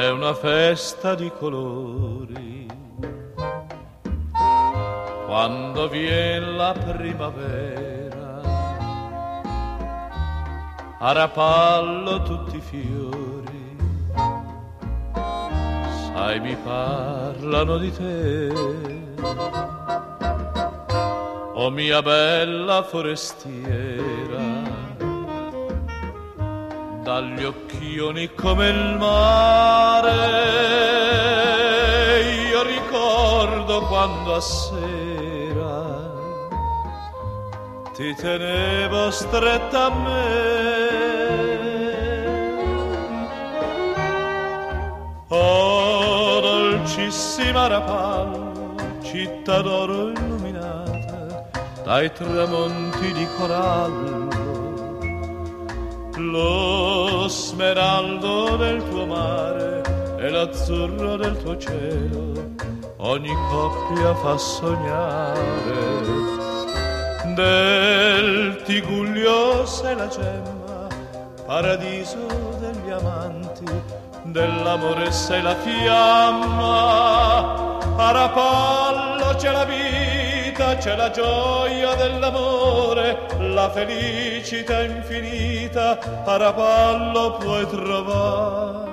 è una festa di colori. Quando viene la primavera, a Rapallo tutti i fiori, sai mi parlano di te. Oh mia bella forestiera, dagli occhioni come il mare, io ricordo quando a sera ti tenevo stretta a me. Oh dolcissima Rapallo, città d'oro illuminata dai tramonti di corallo, lo smeraldo del tuo mare e l'azzurro del tuo cielo, ogni coppia fa sognare. Del Tigullio sei la gemma, paradiso degli amanti, dell'amore sei la fiamma. A Rapallo c'è la vita, c'è la gioia dell'amore, la felicità infinita, a Rapallo puoi trovare.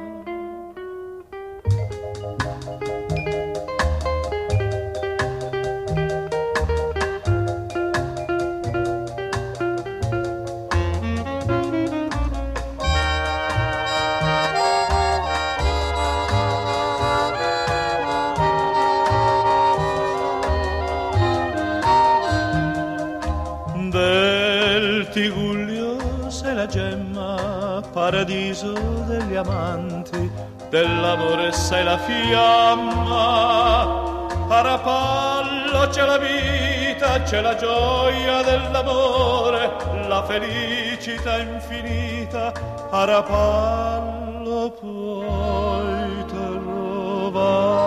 Del Tigullio sei la gemma, paradiso degli amanti, dell'amore sei la fiamma. A Rapallo c'è la vita, c'è la gioia dell'amore, la felicità infinita, a Rapallo puoi trovare.